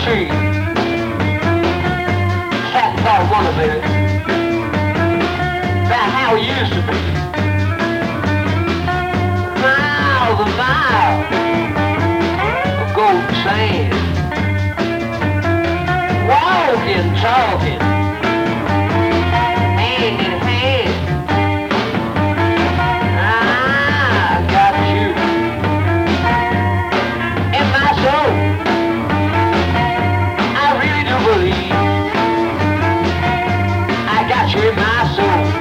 tree. Sat and thought one a minute about how it used to be. Miles and miles of golden sand. Walking, talking, hand in hand. I got you in my soul. I really do believe I got you in my soul.